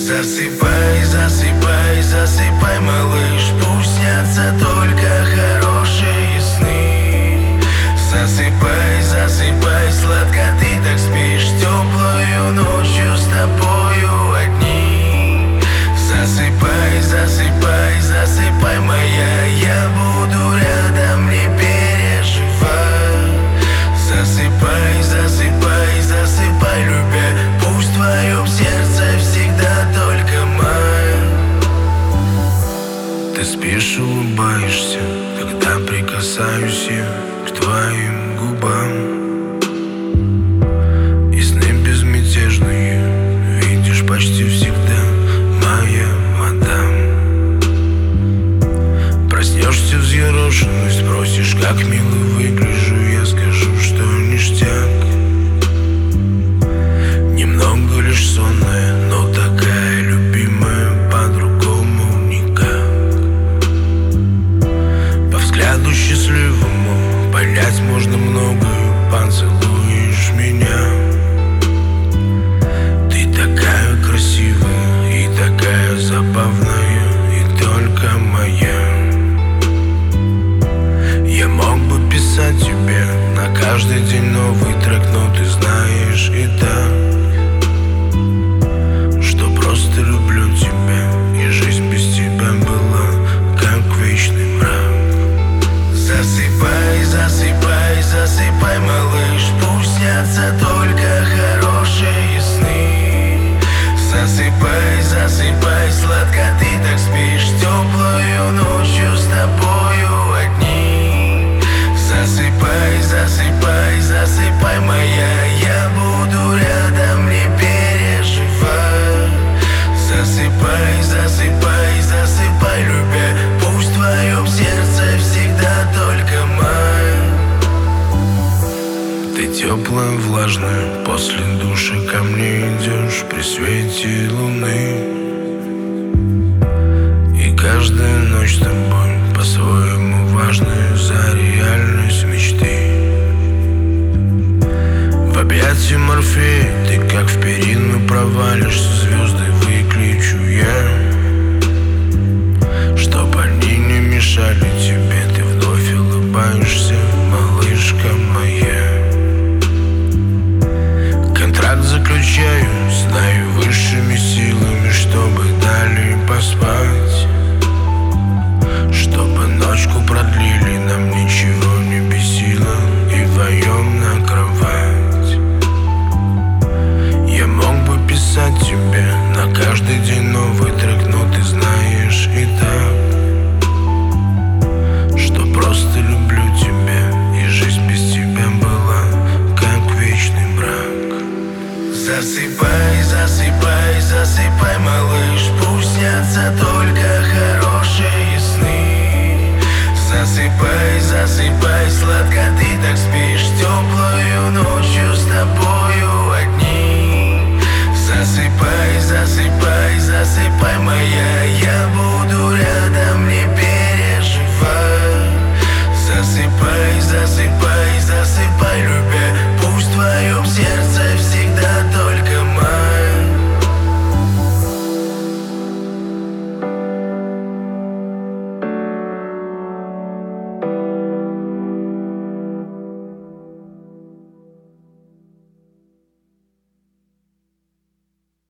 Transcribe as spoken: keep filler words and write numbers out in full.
Засыпай, засыпай, засыпай, малыш, пусть снятся только хорошие сны. Засыпай, засыпай, сладко ты так спишь, теплую ночью с тобою одни. Засыпай, засыпай, засыпай, моя, я буду рядом, не переживай. Засыпай, засыпай, засыпай, любя, пусть в твоем сердце всегда только май. Ты спишь, улыбаешься, когда прикасаюсь я к твоим губам. И сны безмятежные видишь почти всегда, моя мадам. Проснешься взъерошенный, спросишь, как мило выгляжу, я скажу, что ништяк. Немного лишь сонная, но такая любимая, по-другому никак. По взгляду счастливому понять можно многое, поцелуешь меня. Ты такая красивая и такая забавная, и только моя. Я мог бы писать тебе на каждый день новый трек, но ты знаешь и так, что просто люблю тебя, и жизнь без тебя была как вечный мрак. Засыпай, засыпай, засыпай, малыш, пусть снятся только хорошие сны. Засыпай, засыпай, сладко ты так спишь, теплую ночью с тобою одни. Засыпай, засыпай, засыпай, моя, я буду рядом, не переживай. Засыпай, засыпай, засыпай, любя, пусть в твоем сердце всегда только май. Ты теплая, влажная, после душа ко мне идешь при свете луны. И каждая ночь с тобой по-своему важная, за реальность мечты. В объятии Морфея ты как в перину провалишься, звезды